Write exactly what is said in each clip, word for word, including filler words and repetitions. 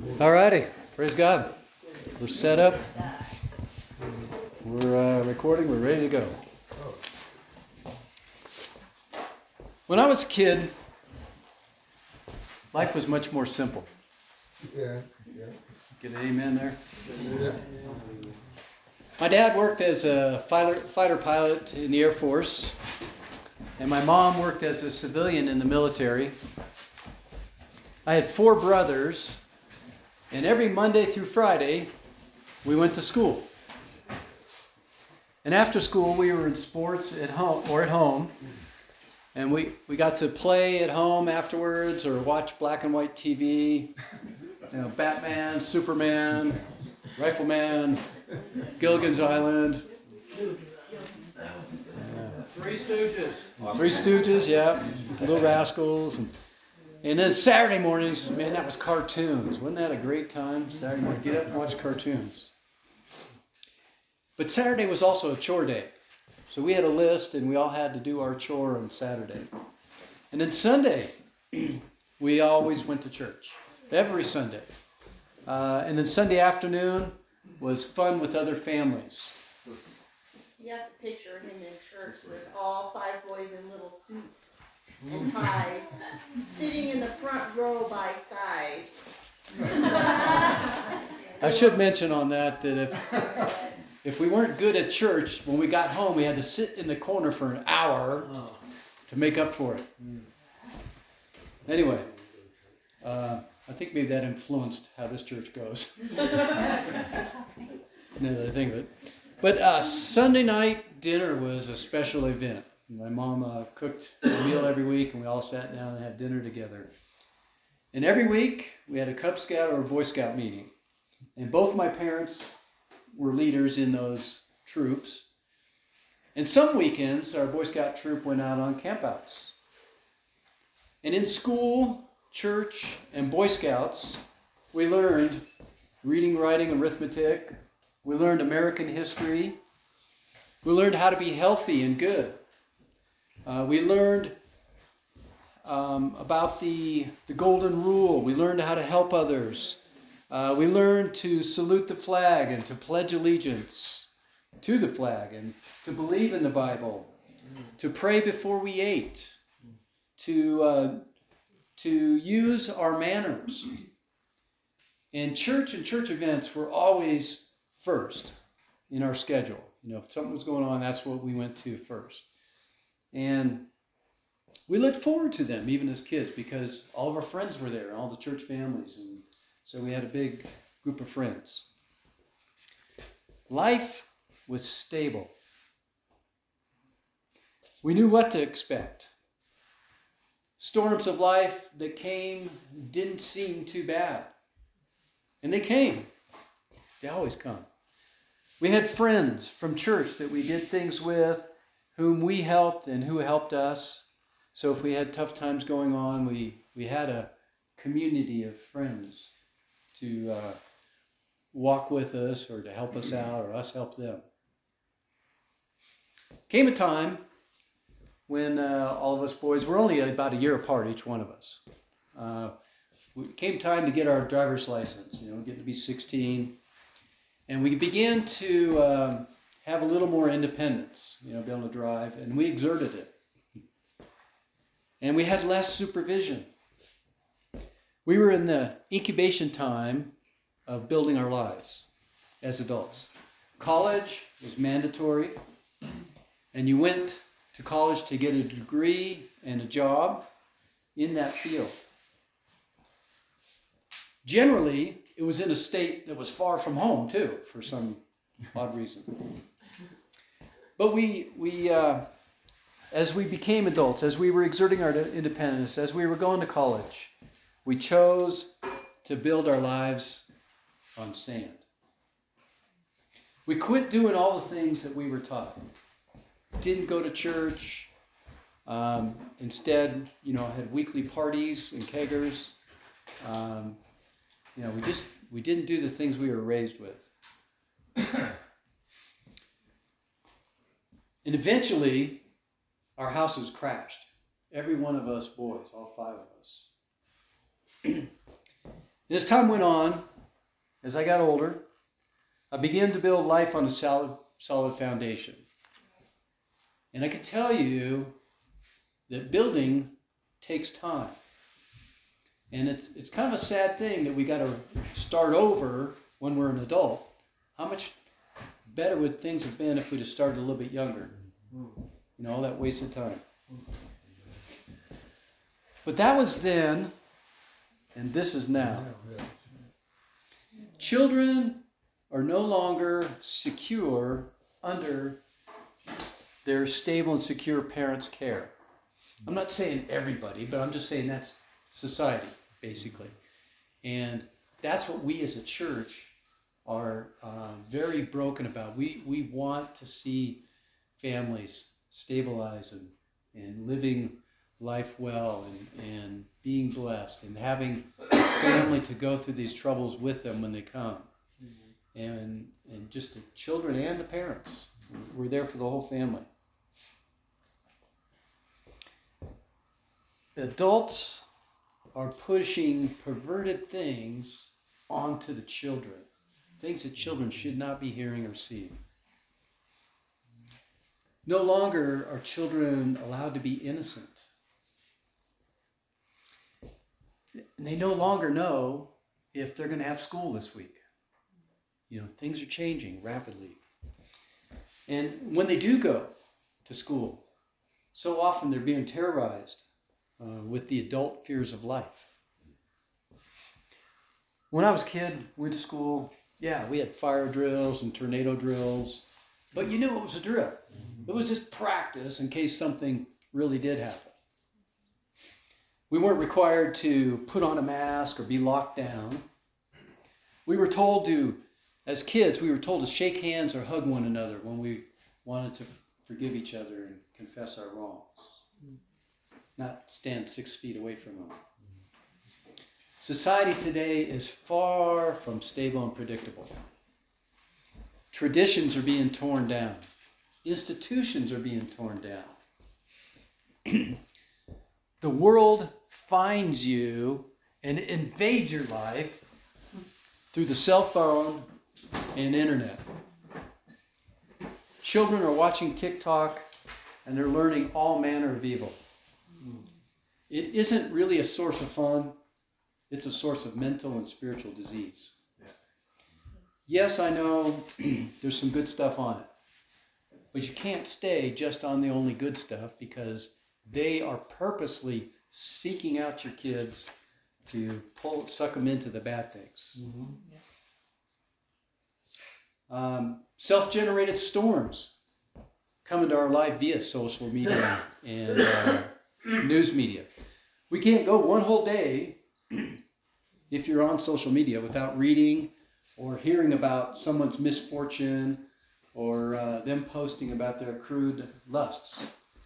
All righty, praise God. We're set up. We're uh, recording. We're ready to go. When I was a kid, life was much more simple. Yeah, yeah. Get an amen there? Yeah. My dad worked as a fighter, fighter pilot in the Air Force, and my mom worked as a civilian in the military. I had four brothers, and every Monday through Friday, we went to school. And after school, we were in sports at home or at home, and we, we got to play at home afterwards or watch black and white T V, you know, Batman, Superman, Rifleman, Gilligan's Island. Three Stooges. Three Stooges, yeah. Little Rascals. And, and then Saturday mornings, man, that was cartoons. Wasn't that a great time? Saturday morning, get up and watch cartoons. But Saturday was also a chore day. So we had a list, and we all had to do our chore on Saturday. And then Sunday, we always went to church. Every Sunday. Uh, and then Sunday afternoon was fun with other families. You have to picture him in church with all five boys in little suits and ties, sitting in the front row by size. I should mention on that that if if we weren't good at church, when we got home, we had to sit in the corner for an hour to make up for it. Anyway, uh, I think maybe that influenced how this church goes. Now that I think of it. But uh, Sunday night dinner was a special event. My mom uh, cooked a meal every week, and we all sat down and had dinner together. And every week, we had a Cub Scout or a Boy Scout meeting. And both my parents were leaders in those troops. And some weekends, our Boy Scout troop went out on campouts. And in school, church, and Boy Scouts, we learned reading, writing, arithmetic. We learned American history. We learned how to be healthy and good. Uh, we learned um, about the, the golden rule. We learned how to help others. Uh, we learned to salute the flag and to pledge allegiance to the flag and to believe in the Bible, to pray before we ate, to, uh, to use our manners. And church and church events were always first in our schedule. You know, if something was going on, that's what we went to first. And we looked forward to them, even as kids, because all of our friends were there, all the church families. And so we had a big group of friends. Life was stable. We knew what to expect. Storms of life that came didn't seem too bad. And they came. They always come. We had friends from church that we did things with, whom we helped and who helped us. So if we had tough times going on, we, we had a community of friends to uh, walk with us or to help us out or us help them. Came a time when uh, all of us boys were only about a year apart, each one of us. Uh, it came time to get our driver's license, you know, getting to be sixteen. And we began to um, have a little more independence, you know, be able to drive, and we exerted it. And we had less supervision. We were in the incubation time of building our lives as adults. College was mandatory, and you went to college to get a degree and a job in that field. Generally, it was in a state that was far from home, too, for some odd reason. But we, we uh, as we became adults, as we were exerting our independence, as we were going to college, we chose to build our lives on sand. We quit doing all the things that we were taught. Didn't go to church. Um, instead, you know, had weekly parties and keggers. Um, You know, we just, we didn't do the things we were raised with. And eventually, our houses crashed. Every one of us boys, all five of us. And as time went on, as I got older, I began to build life on a solid, solid foundation. And I can tell you that building takes time. And it's it's kind of a sad thing that we got to start over when we're an adult. How much better would things have been if we'd have started a little bit younger? You know, all that wasted time. But that was then, and this is now. Children are no longer secure under their stable and secure parents' care. I'm not saying everybody, but I'm just saying that's society, basically. And that's what we as a church are uh, very broken about. We we want to see families stabilize and, and living life well and, and being blessed and having family to go through these troubles with them when they come. Mm-hmm. And and just the children and the parents. We're there for the whole family. Adults are pushing perverted things onto the children. Things that children should not be hearing or seeing. No longer are children allowed to be innocent. And they no longer know if they're going to have school this week. You know, things are changing rapidly. And when they do go to school, so often they're being terrorized uh, with the adult fears of life. When I was a kid, went to school, yeah, we had fire drills and tornado drills, but you knew it was a drill. It was just practice in case something really did happen. We weren't required to put on a mask or be locked down. We were told to, as kids, we were told to shake hands or hug one another when we wanted to forgive each other and confess our wrongs. Not stand six feet away from them. Society today is far from stable and predictable. Traditions are being torn down. Institutions are being torn down. The world finds you and invades your life through the cell phone and internet. Children are watching TikTok and they're learning all manner of evil. It isn't really a source of fun. It's a source of mental and spiritual disease. Yes, I know there's some good stuff on it. But you can't stay just on the only good stuff because they are purposely seeking out your kids to pull, suck them into the bad things. Mm-hmm. Um, self-generated storms come into our life via social media and uh, news media. We can't go one whole day if you're on social media without reading or hearing about someone's misfortune or uh, them posting about their crude lusts.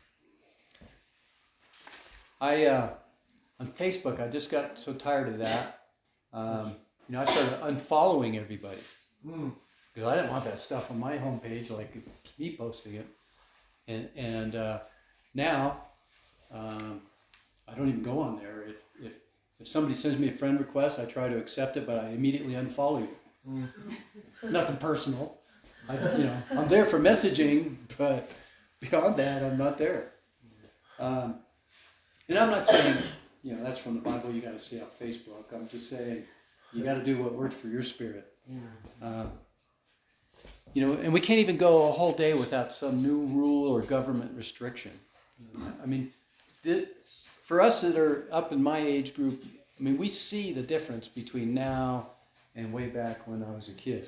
I uh, on Facebook, I just got so tired of that. Um, you know, I started unfollowing everybody because I didn't want that stuff on my homepage, like it's me posting it. And and uh, now um, I don't even go on there. If if if somebody sends me a friend request, I try to accept it, but I immediately unfollow you. Mm. Nothing personal. I, you know, I'm there for messaging, but beyond that, I'm not there. Um, and I'm not saying, you know, that's from the Bible, you got to stay off Facebook. I'm just saying, you got to do what works for your spirit. Uh, you know, and we can't even go a whole day without some new rule or government restriction. I mean, th- for us that are up in my age group, I mean, we see the difference between now and way back when I was a kid.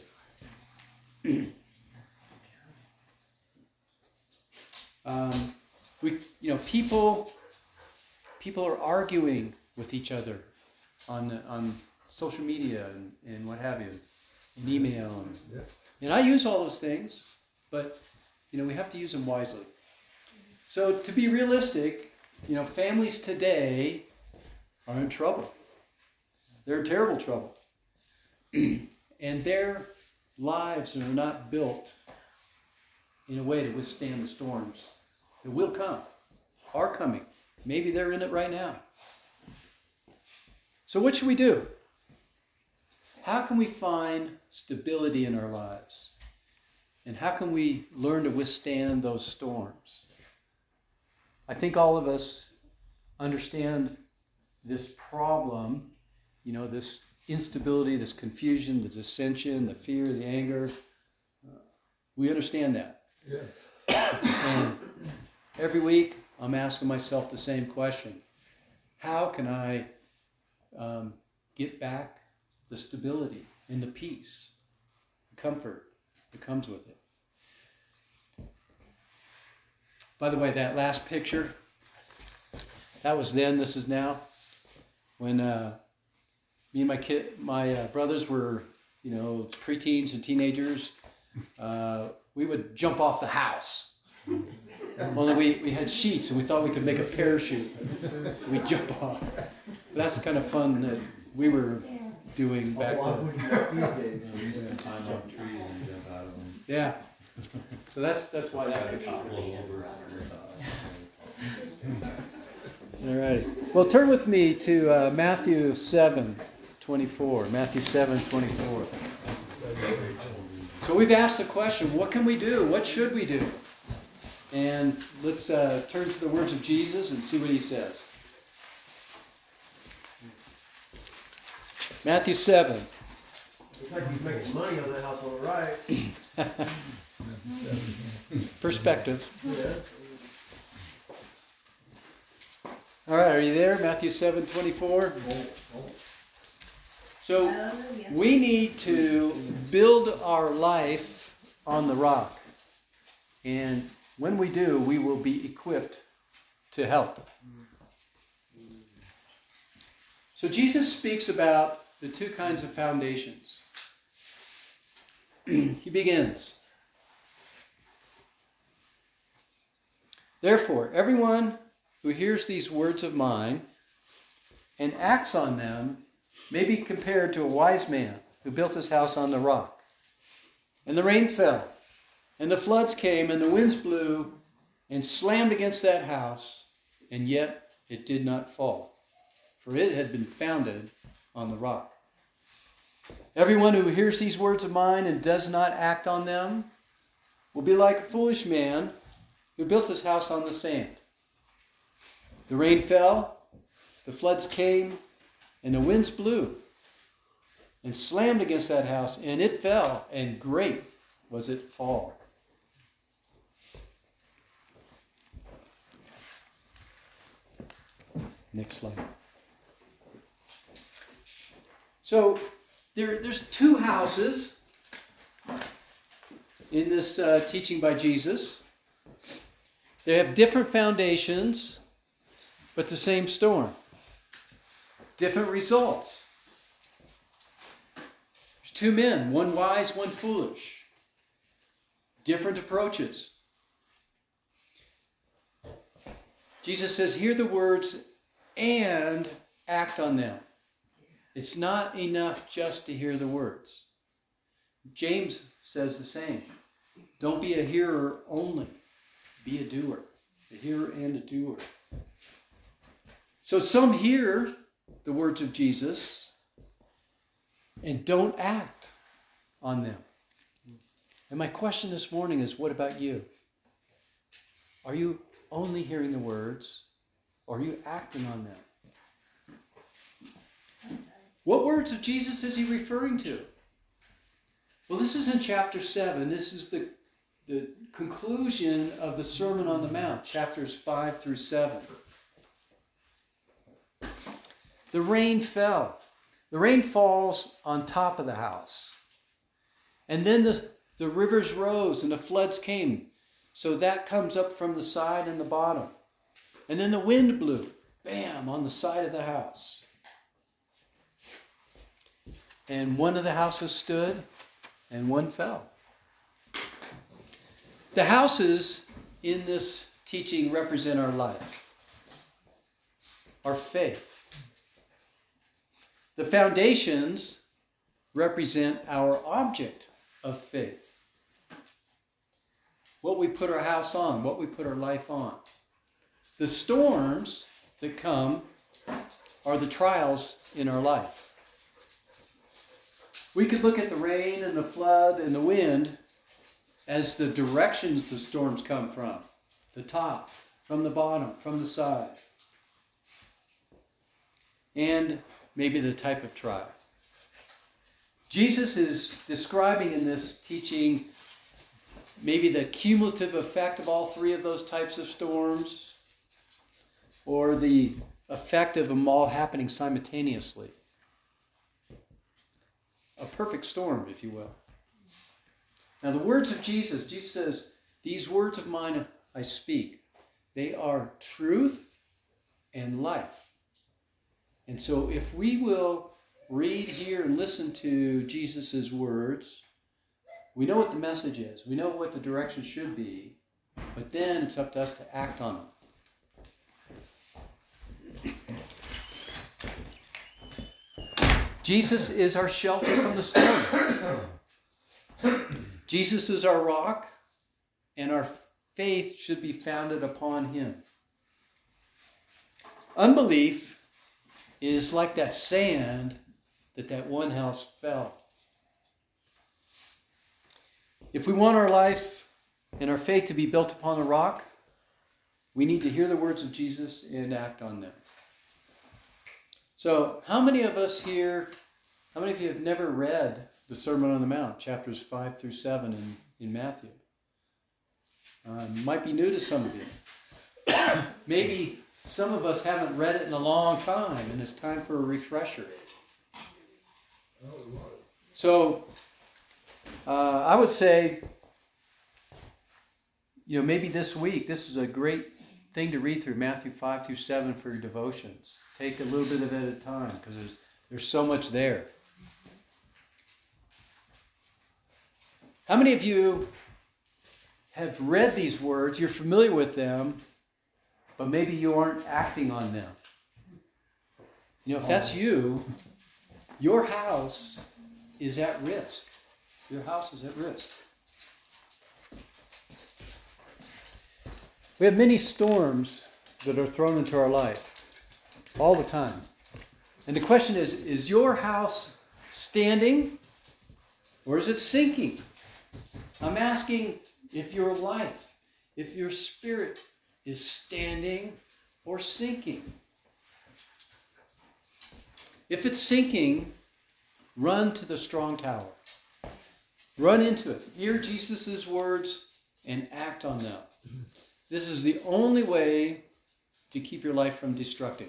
Um, we, you know, people, people are arguing with each other on the, on social media and, and what have you, and email, and, yeah. and I use all those things, but you know, we have to use them wisely. So to be realistic, you know, families today are in trouble. They're in terrible trouble, and their lives are not built in a way to withstand the storms that will come, are coming. Maybe they're in it right now. So what should we do? how can we find stability in our lives? And how can we learn to withstand those storms? I think all of us understand this problem, you know, this instability, this confusion, the dissension, the fear, the anger. Uh, we understand that. Yeah. And every week I'm asking myself the same question. How can I um, get back the stability and the peace, the comfort that comes with it? By the way, that last picture, that was then, this is now. When uh, me and my kid, my uh, brothers were, you know, preteens and teenagers, uh, we would jump off the house. Only we, we had sheets and we thought we could make a parachute. So we'd jump off. That's kind of fun that we were doing back then. Climb up trees and jump out of them. Yeah. So that's that's why that picture's there. All right. Well, turn with me to uh, Matthew seven twenty-four. Matthew seven twenty-four. So we've asked the question, what can we do? What should we do? And let's uh, turn to the words of Jesus and see what he says. Matthew seven. Looks like you make some money on that house on the right. Perspective. Yeah. All right, are you there? Matthew seven twenty-four. So we need to build our life on the rock. And when we do, we will be equipped to help. So Jesus speaks about the two kinds of foundations. He begins. Therefore, everyone who hears these words of mine and acts on them may be compared to a wise man who built his house on the rock. And the rain fell, and the floods came, and the winds blew and slammed against that house, and yet it did not fall, for it had been founded on the rock. Everyone who hears these words of mine and does not act on them will be like a foolish man who built his house on the sand. The rain fell, the floods came, and the winds blew and slammed against that house, and it fell, and great was its fall. Next slide. So there, there's two houses in this uh, teaching by Jesus. They have different foundations, but the same storm. Different results. There's two men, one wise, one foolish. Different approaches. Jesus says, hear the words and act on them. It's not enough just to hear the words. James says the same. Don't be a hearer only. Be a doer. A hearer and a doer. So some hear the words of Jesus and don't act on them. And my question this morning is, what about you? Are you only hearing the words, or are you acting on them? What words of Jesus is he referring to? Well, this is in chapter seven. This is the, the conclusion of the Sermon on the Mount, chapters five through seven. The rain fell. The rain falls on top of the house. And then the, the rivers rose and the floods came. So that comes up from the side and the bottom. And then the wind blew, bam, on the side of the house. And one of the houses stood and one fell. The houses in this teaching represent our life, our faith. The foundations represent our object of faith. What we put our house on, what we put our life on. The storms that come are the trials in our life. We could look at the rain and the flood and the wind as the directions the storms come from. The top, from the bottom, from the side. And maybe the type of trial. Jesus is describing in this teaching maybe the cumulative effect of all three of those types of storms, or the effect of them all happening simultaneously. A perfect storm, if you will. Now the words of Jesus, Jesus says, these words of mine I speak. They are truth and life. And so if we will read, hear, and listen to Jesus' words, we know what the message is. We know what the direction should be. But then it's up to us to act on them. Jesus is our shelter from the storm. Jesus is our rock, and our faith should be founded upon him. Unbelief is like that sand that that one house fell. If we want our life and our faith to be built upon a rock, we need to hear the words of Jesus and act on them. So, how many of us here, how many of you have never read the Sermon on the Mount, chapters five through seven in, in Matthew? Uh, might be new to some of you. Maybe some of us haven't read it in a long time, and it's time for a refresher. So, uh, I would say, you know, maybe this week, this is a great thing to read through Matthew five through seven for your devotions. Take a little bit of it at a time, because there's, there's so much there. How many of you have read these words, you're familiar with them, but maybe you aren't acting on them? You know, if that's you, your house is at risk. Your house is at risk. We have many storms that are thrown into our life all the time. And the question is, is your house standing or is it sinking? I'm asking if your life, if your spirit is standing or sinking. If it's sinking, run to the strong tower. Run into it. Hear Jesus' words and act on them. This is the only way to keep your life from destructing.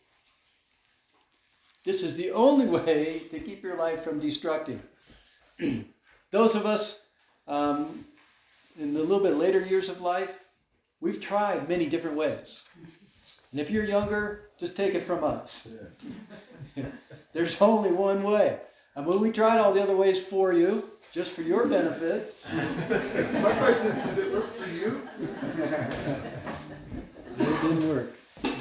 This is the only way to keep your life from destructing. Those of us um, in the little bit later years of life, we've tried many different ways. And if you're younger, just take it from us. Yeah. There's only one way. I mean, we tried all the other ways for you, just for your benefit. My question is, did it work for you? It didn't work.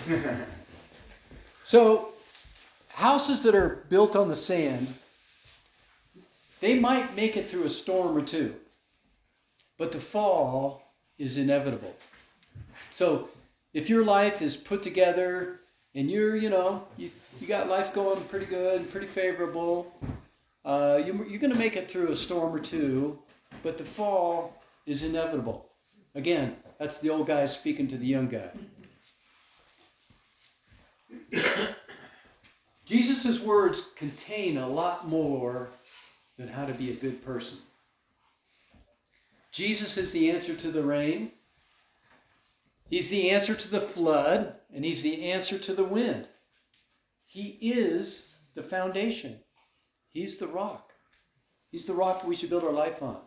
So, houses that are built on the sand, they might make it through a storm or two, but the fall is inevitable. So, if your life is put together and you're, you know, you, you got life going pretty good, pretty favorable, uh, you, you're going to make it through a storm or two, but the fall is inevitable. Again, that's the old guy speaking to the young guy. Jesus' words contain a lot more than how to be a good person. Jesus is the answer to the rain. He's the answer to the flood, and he's the answer to the wind. He is the foundation. He's the rock. He's the rock that we should build our life on.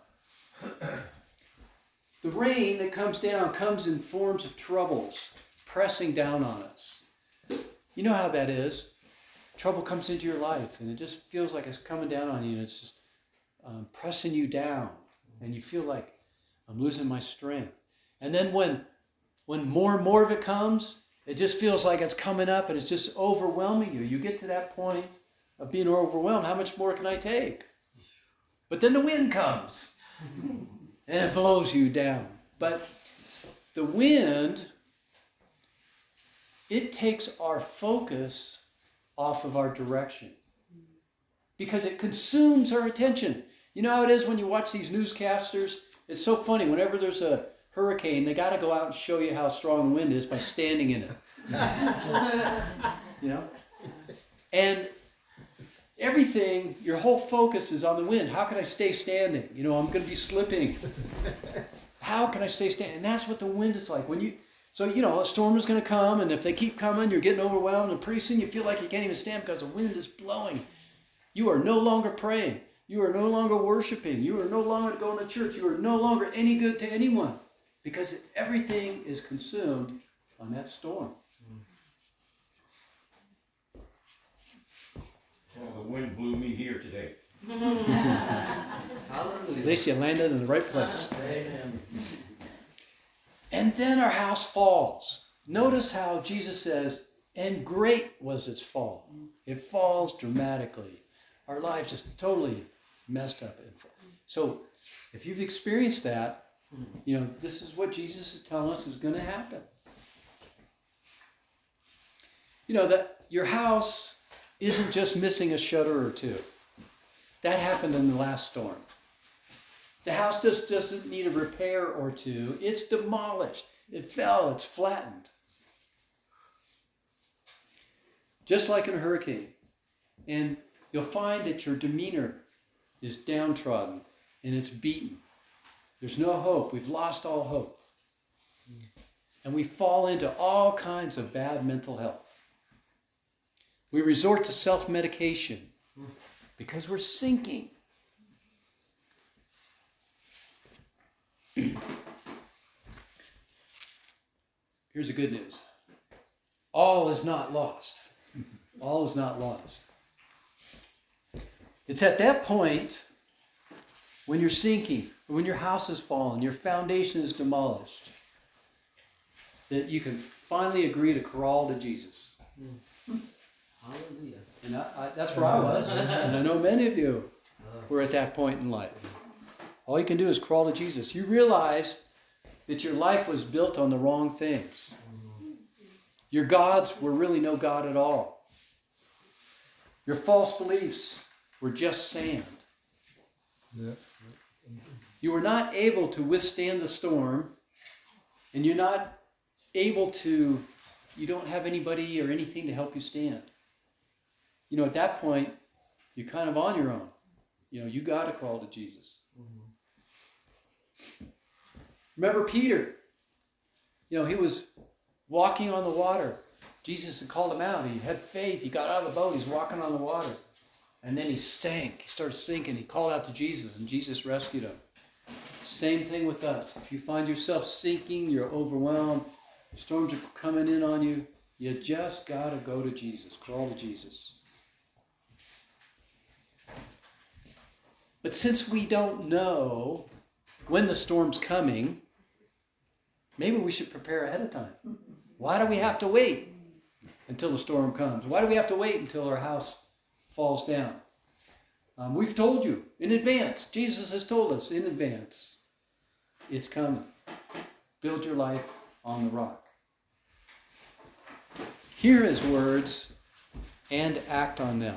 The rain that comes down comes in forms of troubles, pressing down on us. You know how that is. Trouble comes into your life, and it just feels like it's coming down on you, and it's just um, pressing you down, and you feel like, I'm losing my strength. And then when, when more and more of it comes, it just feels like it's coming up, and it's just overwhelming you. You get to that point of being overwhelmed. How much more can I take? But then the wind comes, and it blows you down. But the wind, it takes our focus off of our direction. because it consumes our attention. You know how it is when you watch these newscasters? It's so funny. Whenever there's a hurricane, they got to go out and show you how strong the wind is by standing in it. You know? And everything, your whole focus is on the wind. How can I stay standing? You know, I'm going to be slipping. How can I stay standing? And that's what the wind is like. When you, so, you know, a storm is going to come, and if they keep coming, you're getting overwhelmed, and pretty soon you feel like you can't even stand because the wind is blowing. You are no longer praying. You are no longer worshiping. You are no longer going to church. You are no longer any good to anyone because everything is consumed on that storm. Well, the wind blew me here today. At least you landed in the right place. Amen. And then our house falls. Notice how Jesus says, and great was its fall. It falls dramatically. Our lives just totally messed up. So if you've experienced that, you know, this is what Jesus is telling us is going to happen. You know, that your house isn't just missing a shutter or two. That happened in the last storm. The house just doesn't need a repair or two. It's demolished. It fell. It's flattened. Just like in a hurricane. And you'll find that your demeanor is downtrodden and it's beaten. There's no hope. We've lost all hope. And we fall into all kinds of bad mental health. We resort to self-medication because we're sinking. Here's the good news. All is not lost. All is not lost. It's at that point when you're sinking, when your house has fallen, your foundation is demolished, that you can finally agree to crawl to Jesus. Hallelujah. And I, I, that's where I was. And I know many of you were at that point in life. All you can do is crawl to Jesus. You realize that your life was built on the wrong things. Your gods were really no God at all. Your false beliefs were just sand. Yeah. You were not able to withstand the storm, and you're not able to, you don't have anybody or anything to help you stand. You know, at that point, you're kind of on your own. You know, you got to crawl to Jesus. Mm-hmm. Remember Peter? You know, he was walking on the water. Jesus had called him out. He had faith. He got out of the boat. He's walking on the water. And then he sank. He started sinking. He called out to Jesus, and Jesus rescued him. Same thing with us. If you find yourself sinking, you're overwhelmed, storms are coming in on you, you just got to go to Jesus. Crawl to Jesus. But since we don't know when the storm's coming, maybe we should prepare ahead of time. Why do we have to wait until the storm comes? Why do we have to wait until our house falls down? Um, we've told you in advance. Jesus has told us in advance. It's coming. Build your life on the rock. Hear his words and act on them.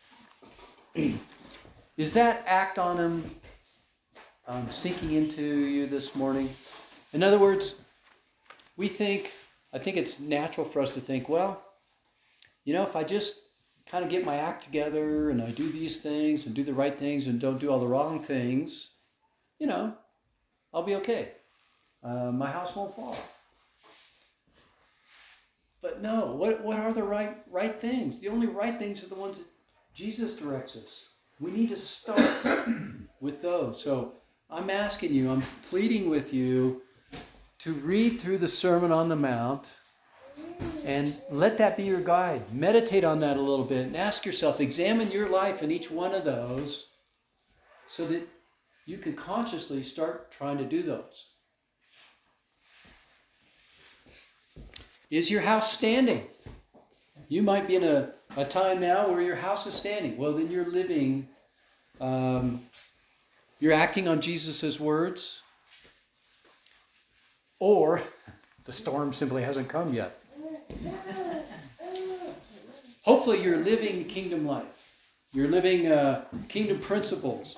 Is that act on them um, sinking into you this morning? In other words, we think, I think it's natural for us to think, well, you know, if I just kind of get my act together and I do these things and do the right things and don't do all the wrong things, you know, I'll be okay. Uh, my house won't fall. But no, what, what are the right, right things? The only right things are the ones that Jesus directs us. We need to start with those. So I'm asking you, I'm pleading with you to read through the Sermon on the Mount and let that be your guide. Meditate on that a little bit and ask yourself, examine your life in each one of those so that you can consciously start trying to do those. Is your house standing? You might be in a, a time now where your house is standing. Well, then you're living, um, you're acting on Jesus' words, or the storm simply hasn't come yet. Hopefully you're living kingdom life. You're living uh, kingdom principles.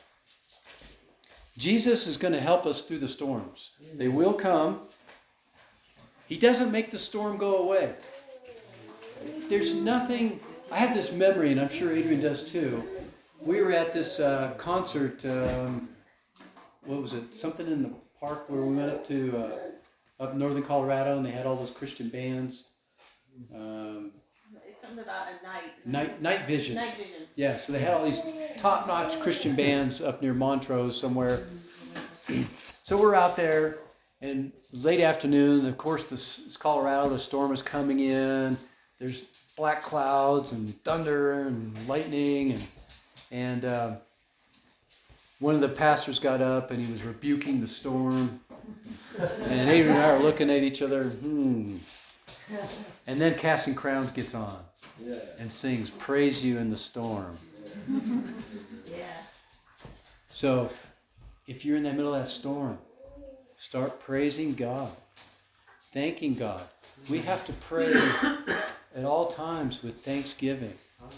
Jesus is going to help us through the storms. They will come. He doesn't make the storm go away. There's nothing... I have this memory, and I'm sure Adrian does too. We were at this uh, concert, um, what was it, something in the park where we went up to, uh, up in northern Colorado, and they had all those Christian bands. Um, It's something about a night. Night, Night Vision. Night vision. Yeah, so they had all these top-notch Christian bands up near Montrose somewhere. So we're out there, and late afternoon, of course, this is Colorado, the storm is coming in. There's black clouds and thunder and lightning, and and uh, one of the pastors got up and he was rebuking the storm. And Adrian and I are looking at each other, hmm. And then Casting Crowns gets on and sings "Praise You in the Storm." Yeah. So, if you're in the middle of that storm, start praising God, thanking God. We have to pray at all times with thanksgiving.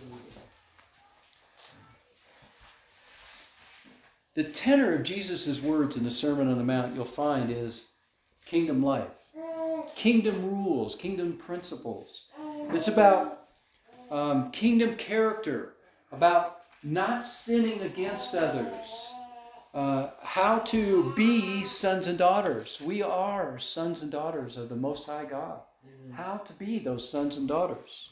The tenor of Jesus' words in the Sermon on the Mount, you'll find, is kingdom life, kingdom rules, kingdom principles. It's about um, kingdom character, about not sinning against others, uh, how to be sons and daughters. We are sons and daughters of the Most High God. How to be those sons and daughters.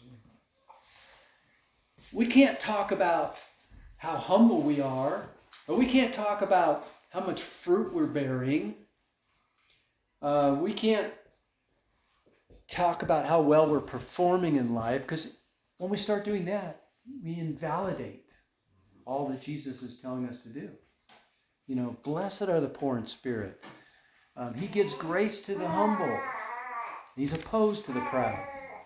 We can't talk about how humble we are, or we can't talk about how much fruit we're bearing. Uh, we can't talk about how well we're performing in life, because when we start doing that, we invalidate all that Jesus is telling us to do. You know, blessed are the poor in spirit. Um, he gives grace to the humble. He's opposed to the proud.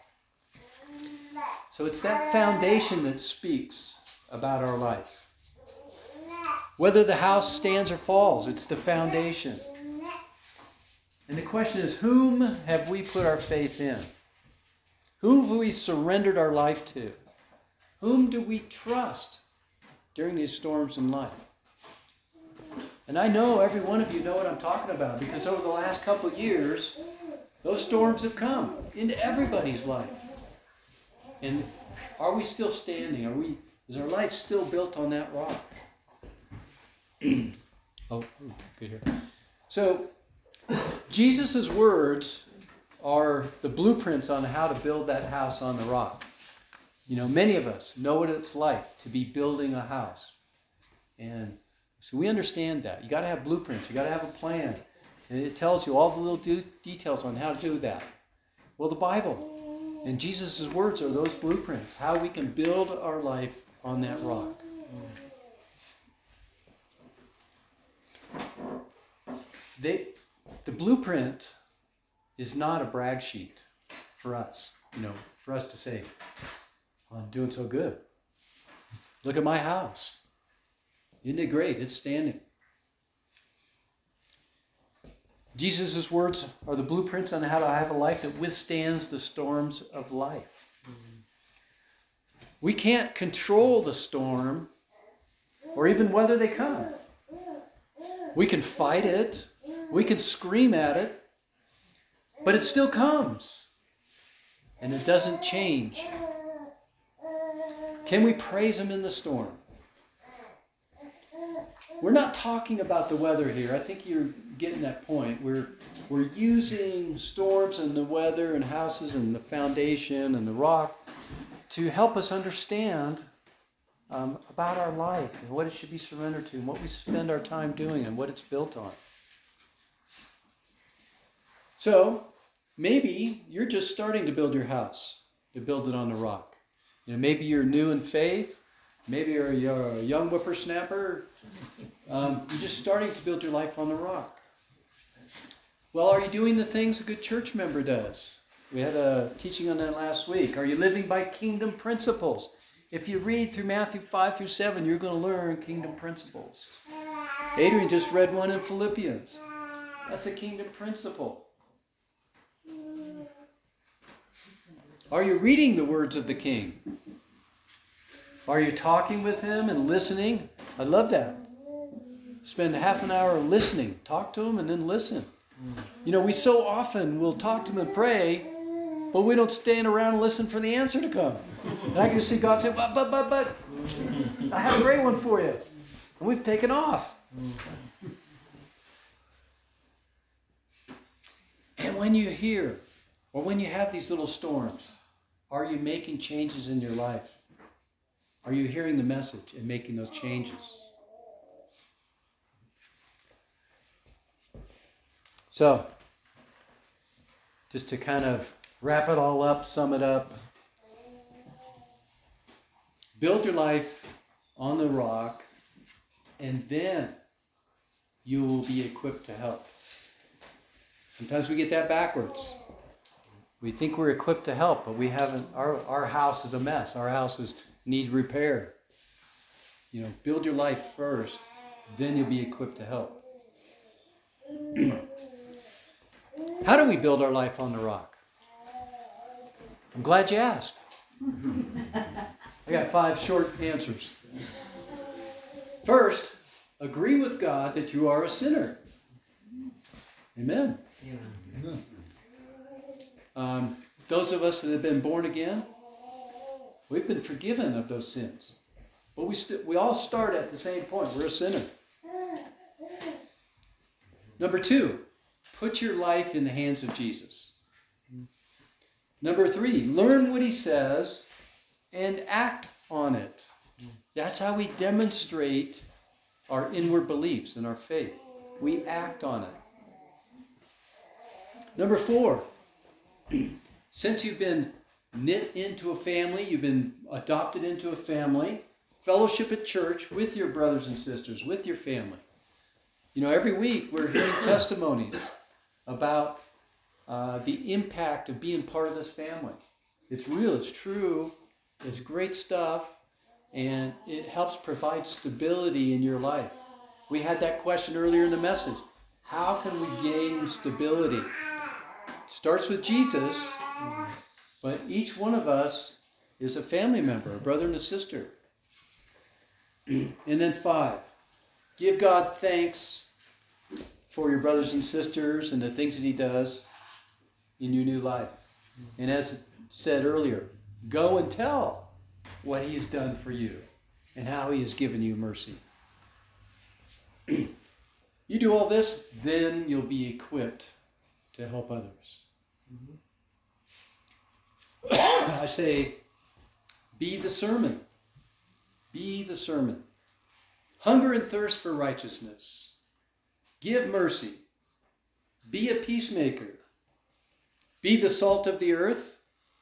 So it's that foundation that speaks about our life. Whether the house stands or falls, it's the foundation. And the question is, whom have we put our faith in? Whom have we surrendered our life to? Whom do we trust during these storms in life? And I know every one of you know what I'm talking about, because over the last couple of years, those storms have come into everybody's life. And are we still standing? Are we? Is our life still built on that rock? oh, good here. So, Jesus' words are the blueprints on how to build that house on the rock. You know, many of us know what it's like to be building a house. And so we understand that. You got to have blueprints. You got to have a plan. And it tells you all the little do- details on how to do that. Well, the Bible and Jesus' words are those blueprints, how we can build our life on that rock. They, the blueprint is not a brag sheet for us, you know, for us to say, well, I'm doing so good. Look at my house. Isn't it great? It's standing. Jesus' words are the blueprints on how to have a life that withstands the storms of life. We can't control the storm or even whether they come. We can fight it. We can scream at it. But it still comes. And it doesn't change. Can we praise Him in the storm? We're not talking about the weather here. I think you're getting that point. We're we're using storms and the weather and houses and the foundation and the rock to help us understand um, about our life and what it should be surrendered to and what we spend our time doing and what it's built on. So maybe you're just starting to build your house, to build it on the rock. You know, maybe you're new in faith. Maybe you're, you're a young whippersnapper. Um, you're just starting to build your life on the rock. Well, are you doing the things a good church member does? We had a teaching on that last week. Are you living by kingdom principles? If you read through Matthew five through seven, you're going to learn kingdom principles. Adrian just read one in Philippians. That's a kingdom principle. Are you reading the words of the King? Are you talking with him and listening? I love that. Spend half an hour listening. Talk to him and then listen. You know, we so often will talk to him and pray, but we don't stand around and listen for the answer to come. And I can just see God say, but, but, but, but, I have a great one for you. And we've taken off. And when you hear, or when you have these little storms, are you making changes in your life? Are you hearing the message and making those changes? So, just to kind of wrap it all up, sum it up, build your life on the rock, and then you will be equipped to help. Sometimes we get that backwards. We think we're equipped to help, but we haven't. Our, our house is a mess. Our houses need repair. You know, build your life first, then you'll be equipped to help. How do we build our life on the rock? I'm glad you asked. I got five short answers. First, agree with God that you are a sinner. Amen. Amen. Um, those of us that have been born again, we've been forgiven of those sins. But we, st- we all start at the same point. We're a sinner. Number two, put your life in the hands of Jesus. Number three, learn what he says and act on it. That's how we demonstrate our inward beliefs and our faith. We act on it. Number four, since you've been knit into a family, you've been adopted into a family, fellowship at church with your brothers and sisters, with your family. You know, every week we're hearing testimonies about uh, the impact of being part of this family. It's real, it's true, it's great stuff, and it helps provide stability in your life. We had that question earlier in the message. How can we gain stability? It starts with Jesus, but each one of us is a family member, a brother and a sister. And then five, give God thanks for your brothers and sisters and the things that he does in your new life. And as said earlier, go and tell what he has done for you and how he has given you mercy. You do all this, then you'll be equipped to help others. Mm-hmm. I say, be the sermon. Be the sermon. Hunger and thirst for righteousness. Give mercy. Be a peacemaker. Be the salt of the earth.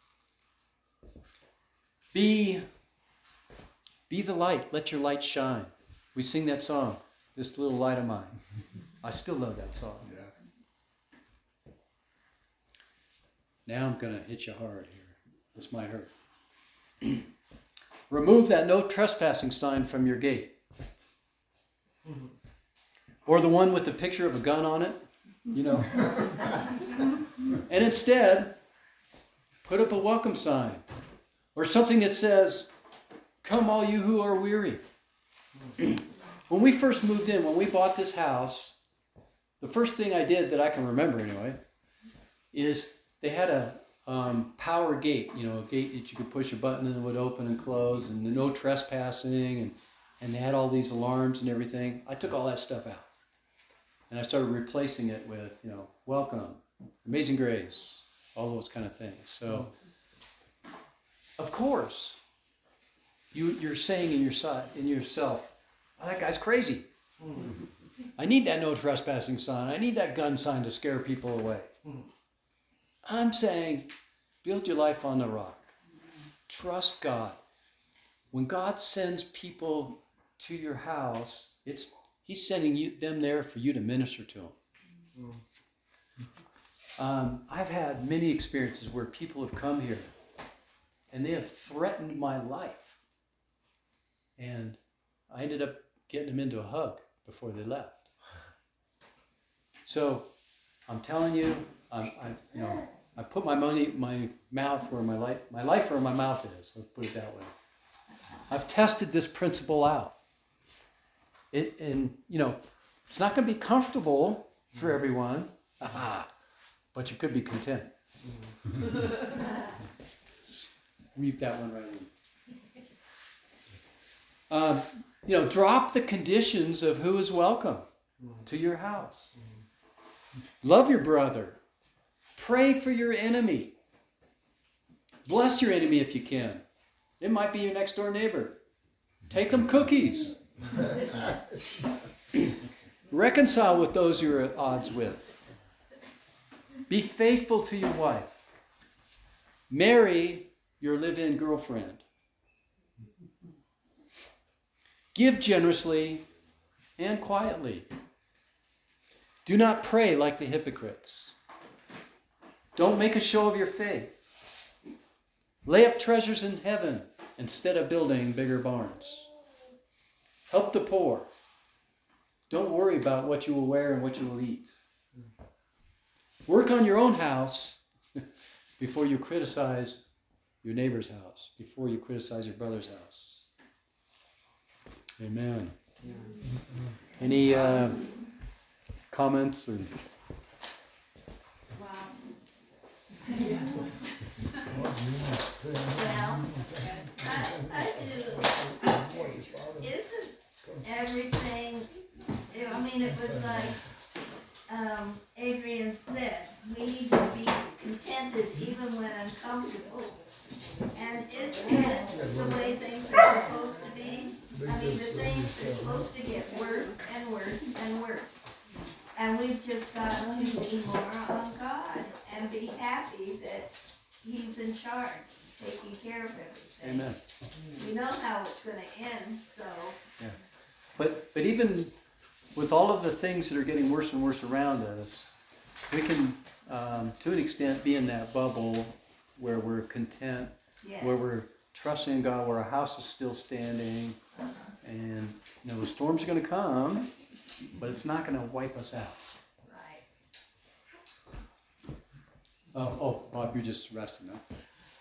Be, be the light. Let your light shine. We sing that song, This Little Light of Mine. I still love that song. Yeah. Now I'm going to hit you hard here. This might hurt. Remove that no trespassing sign from your gate. Or the one with the picture of a gun on it, you know. And instead, put up a welcome sign. Or something that says, come all you who are weary. When we first moved in, when we bought this house, the first thing I did that I can remember anyway, is they had a um, power gate, you know, a gate that you could push a button and it would open and close, and no trespassing, and, and they had all these alarms and everything. I took all that stuff out. And I started replacing it with, you know, welcome, amazing grace, all those kind of things. So, of course, you, you're saying in, your, in yourself, oh, that guy's crazy. I need that no trespassing sign. I need that gun sign to scare people away. I'm saying, build your life on the rock. Trust God. When God sends people to your house, it's He's sending you, them there for you to minister to them. Um, I've had many experiences where people have come here and they have threatened my life. And I ended up getting them into a hug before they left. So I'm telling you, I'm, I, you know, I put my money, my mouth where my life, my life where my mouth is. Let's put it that way. I've tested this principle out. It, and, you know, it's not going to be comfortable for everyone, aha, but you could be content. Reap that one right in. Um, you know, drop the conditions of who is welcome to your house. Love your brother. Pray for your enemy. Bless your enemy if you can. It might be your next door neighbor. Take them cookies. Reconcile with those you're at odds with. Be faithful to your wife. Marry your live-in girlfriend. Give generously and quietly. Do not pray like the hypocrites. Don't make a show of your faith. Lay up treasures in heaven instead of building bigger barns. Help the poor. Don't worry about what you will wear and what you will eat. Work on your own house before you criticize your neighbor's house, before you criticize your brother's house. Amen. Any uh, comments? Or? Wow. Well, Well, I, I do. Isn't everything, I mean, it was like, um, Adrian said, we need to be contented even when uncomfortable. And isn't this the way things are supposed to be? I mean, the things are supposed to get worse and worse and worse. And we've just got to lean more on God and be happy that He's in charge, taking care of everything. Amen. We know how it's gonna end, so. Yeah. But but even with all of the things that are getting worse and worse around us, we can, um, to an extent, be in that bubble where we're content, Yes. where we're trusting in God, where our house is still standing, and you know the storms are going to come, but it's not going to wipe us out. Right. Oh, oh, Bob, you're just resting now.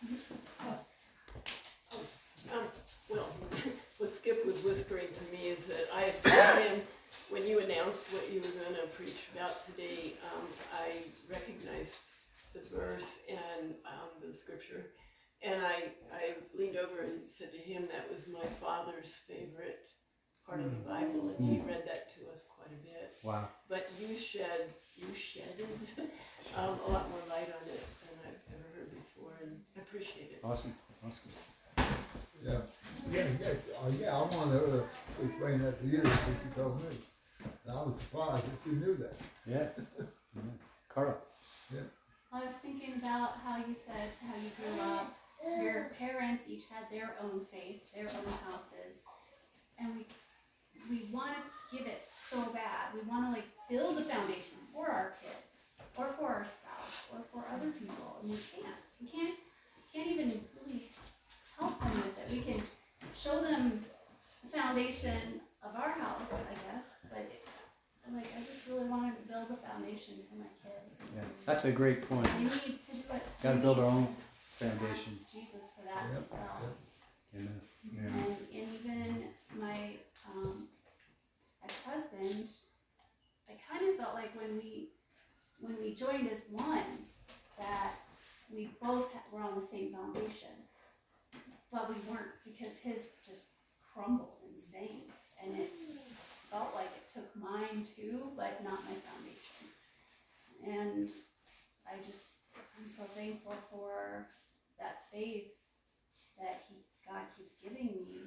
Um, well, what Skip was whispering to me is that I had told him, when you announced what you were going to preach about today, um, I recognized the verse and um, the scripture, and I, I leaned over and said to him that was my father's favorite part of the Bible, and he read that to us quite a bit. Wow. But you shed, you shedded um, a lot more light on it than I've ever heard before, and I appreciate it. Awesome. Awesome. yeah, yeah, yeah, uh, yeah, I wanted her to explain that to you, because she told me. And I was surprised that she knew that. Yeah. Yeah. Carl. I was thinking about how you said how you grew up. Your parents each had their own faith, their own houses, and we we want to give it so bad. We want to like build a foundation for our kids, or for our spouse, or for other people, and we can't. We can't can't even really help them with it. We can show them the foundation of our house, I guess, but it, like I just really wanted to build a foundation for my kids. Yeah, that's a great point. We need to do it. Got to We build need our to own foundation. ask Jesus for that Yep, themselves. Amen. And, and even my um, ex-husband, I kind of felt like when we when we joined as one, that we both ha- were on the same foundation, but we weren't, because his just crumbled and sank, and it felt like it took mine too, but not my foundation. And I just, I'm so thankful for that faith that he, God keeps giving me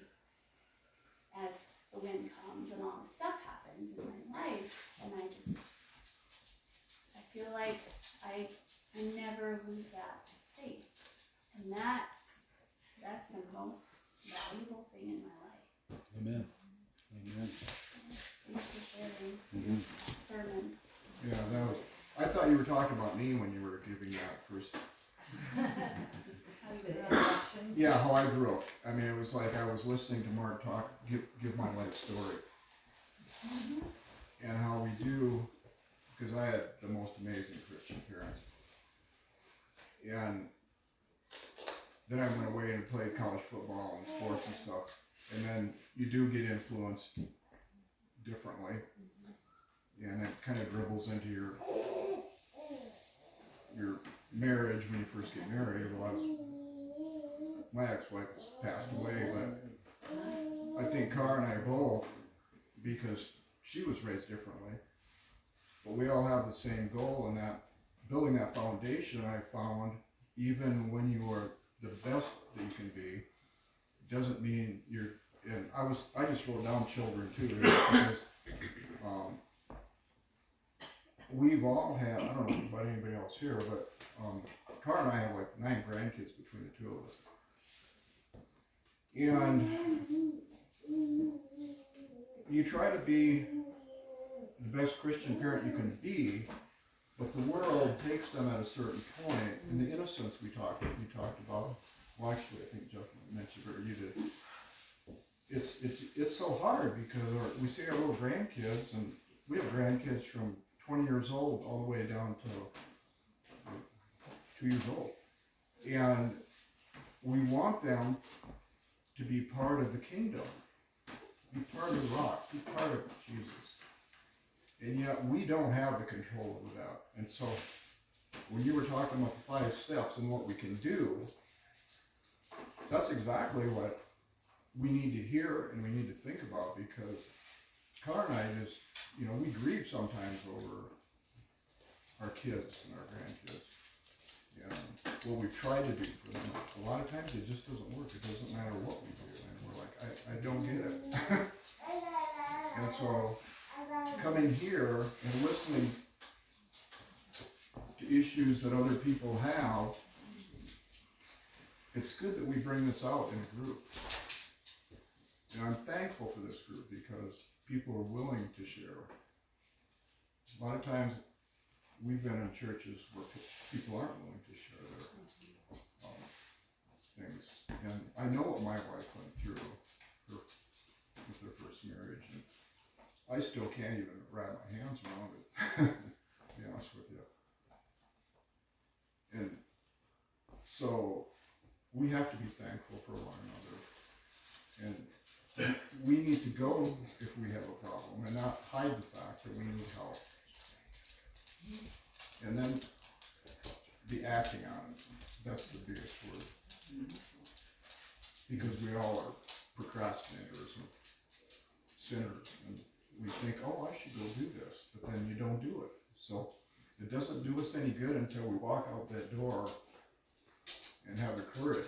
as the wind comes and all the stuff happens in my life. And I just, I feel like I, I never lose that faith. And that's, that's the most valuable thing in my life. Amen. Amen. Thanks for sharing Mm-hmm. that sermon. Yeah, that was, I thought you were talking about me when you were giving that first. Yeah, how I grew up. I mean, it was like I was listening to Mark talk, give, give my life story. And how we do, because I had the most amazing Christian parents. And then I went away and played college football and sports and stuff. And then you do get influenced differently. And it kind of dribbles into your your marriage when you first get married. Well, I, my ex-wife has passed away, but I think Cara and I both, because she was raised differently, but we all have the same goal, and that building that foundation, I found, even when you are the best that you can be, doesn't mean you're, and I was, I just wrote down children too, because um, we've all had, I don't know about anybody else here, but um, Cara and I have like nine grandkids between the two of us. And you try to be the best Christian parent you can be, but the world takes them at a certain point, and the innocence we talked we talked about. Well, actually, I think Jeff mentioned it, or you did. It's it's it's so hard because our, we see our little grandkids, and we have grandkids from twenty years old all the way down to uh, two years old, and we want them to be part of the kingdom, be part of the rock, be part of Jesus. And yet we don't have the control over that. And so when you were talking about the five steps and what we can do, that's exactly what we need to hear and we need to think about, because Cara and I just, you know, we grieve sometimes over our kids and our grandkids. And what we've tried to do for them, a lot of times it just doesn't work. It doesn't matter what we do. And we're like, I, I don't get it. And so coming here and listening to issues that other people have, it's good that we bring this out in a group. And I'm thankful for this group because people are willing to share. A lot of times we've been in churches where people aren't willing to share their um, things. And I know what my wife went through her, with her first marriage. And I still can't even wrap my hands around it, to be honest with you. And so we have to be thankful for one another. And we need to go if we have a problem and not hide the fact that we need help. And then the acting on it, that's the biggest word. Because we all are procrastinators and sinners, and we think, oh, I should go do this, but then you don't do it. So it doesn't do us any good until we walk out that door and have the courage.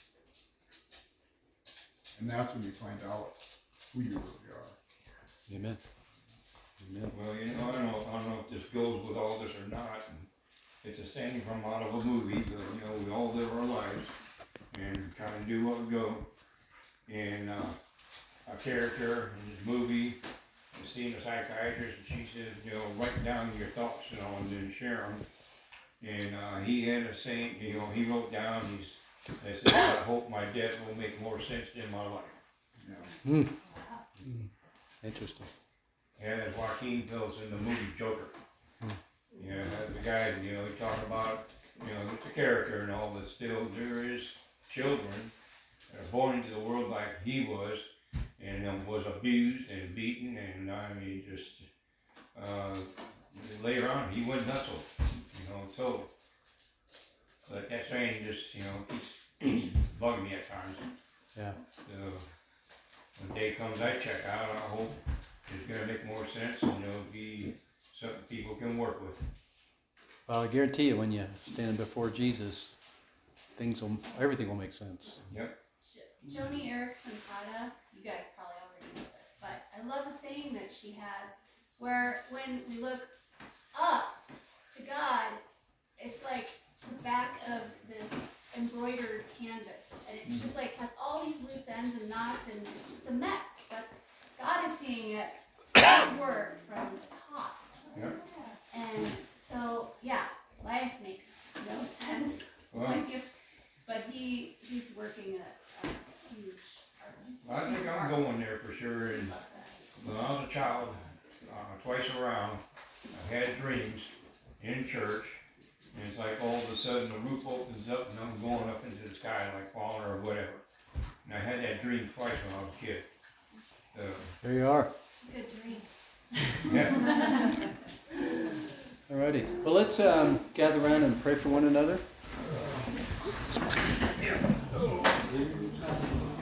And that's when you find out who you really are. Amen. Amen. Well, you know, I don't know, I don't know if this goes with all this or not. And it's a saying from out of a movie, but you know, we all live our lives and try to do what we go. And uh, a character in this movie is seeing a psychiatrist, and she says, you know, write down your thoughts, you know, and then share them. And uh, he had a saying, you know, he wrote down, he's, I said, I hope my death will make more sense in my life. Yeah. Mm. Mm. Interesting. Yeah, that's Joaquin Phoenix in the movie Joker. Hmm. Yeah, the guy, you know, he talked about, you know, it's a character and all, but still there is children that are born into the world like he was, and um, was abused and beaten, and I mean, just uh, later on he went nuts, you know, total. But that saying just, you know, keeps bugging me at times. Yeah. So when day comes, I check out. I hope it's going to make more sense, and it'll be something people can work with. Well, I guarantee you, when you stand before Jesus, things will, everything will make sense. Yep. Joni Eareckson Tada, you guys probably already know this, but I love a saying that she has where when we look up to God, it's like the back of this embroidered canvas, and it's just like has all these loose ends and knots and it's just a mess, but God is seeing it, His work from the top. Yep. And so, yeah, life makes no sense. Well, Like if, but he he's working a, a huge part. I think I'm going there for sure. And when I was a child, uh, twice around, I had dreams in church, And it's like all of a sudden the roof opens up and I'm going up into the sky like falling or whatever. And I had that dream twice when I was a kid. Uh, There you are. It's a good dream. yeah. Alrighty. Well, let's um, gather around and pray for one another.